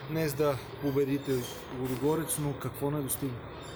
днес да победите Лудогорец, но какво не достигна?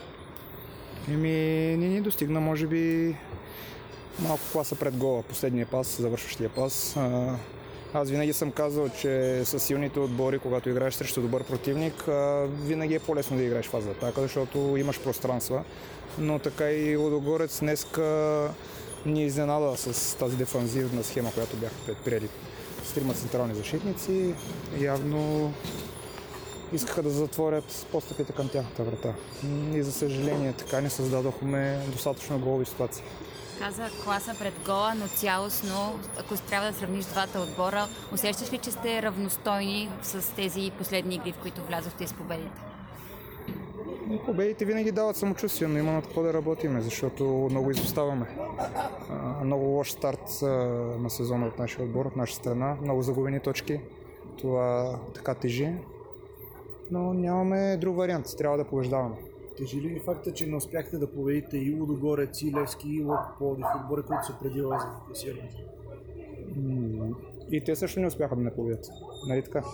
Не ни достигна, може би малко класа пред гола, последния пас, завършващия пас. Аз винаги съм казал, че с силните отбори, когато играеш срещу добър противник, винаги е по-лесно да играеш фаза атака, защото имаш пространства. Но така и Лудогорец днеска ни изненада с тази дефанзивна схема, която бяха предприели с трима централни защитници. Явно искаха да затворят постъпите към тяхната врата. И за съжаление така не създадохме достатъчно голови ситуации. Каза класа пред гола, но цялостно, ако трябва да сравниш двата отбора, усещаш ли, че сте равностойни с тези последни игри, в които влязохте с победите? Победите винаги дават самочувствие, но има над какво да работиме, защото много изоставаме. Много лош старт на сезона от нашия отбор, от наша страна, много загубени точки. Това така тежи, но нямаме друг вариант, трябва да побеждаваме. Тежи ли факта, че не успяхте да победите и Лудогорец, и Левски, и Локо Пловдив, отбори, които са преди вас в класирането? И те също не успяха да не победят, нали така?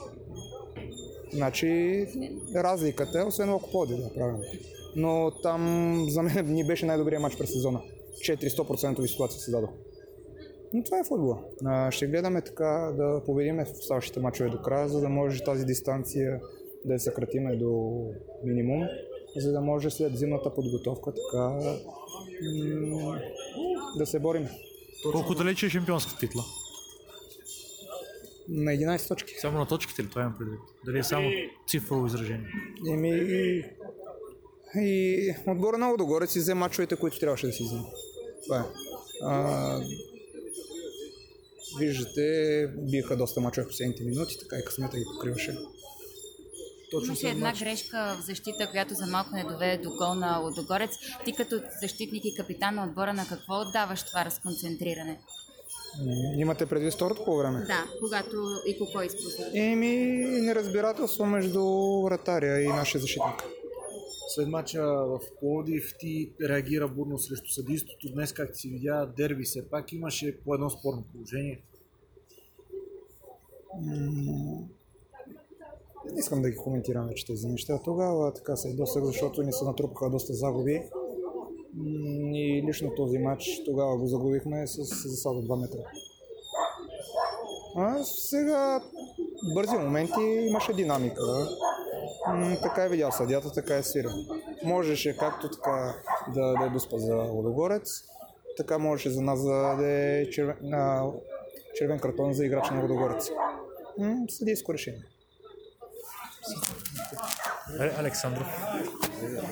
Значи разликата е, освен Локо Пловдив, да, правилно. Но там за мен ни беше най-добрият матч през сезона. 400% ситуации се дадох. Но това е футбола. Ще гледаме така да победиме в оставащите мачове до края, за да може тази дистанция да я съкратиме до минимум, за да може след зимната подготовка така да се борим. Колко далече е шампионска титла? На 11 точки. Само на точките ли това имам предвид? Дали е само цифрово изражение? И отбора на Лудогорец си взе мачовете, които трябваше да си вземе. Това е. Виждате, биха доста мачове в последните минути, така и късмета ги покриваше. Имаше една грешка в защита, която за малко не доведе до гол на Лудогорец. Ти като защитник и капитан на отбора, на какво отдаваш това разконцентриране? Имате предвид второто по време? Да, когато и какво изпусна? Неразбирателство между вратаря и нашия защитник. След мача в Пловдив ти реагира бурно срещу съдийството. Днес, както си видя, дерби все пак имаше по едно спорно положение. Не искам да ги коментирам вече тези неща. Тогава така се досъг, защото ни се натрупаха доста загуби. И лично този матч тогава го загубихме с засада 2 метра. Сега бързи моменти имаше динамика. Така е видял съдията, така е свирил. Можеше както така да е доспа за Лудогорец, така можеше за нас да е червен картон за играч на Лудогорец. Съдийско решение. Александров.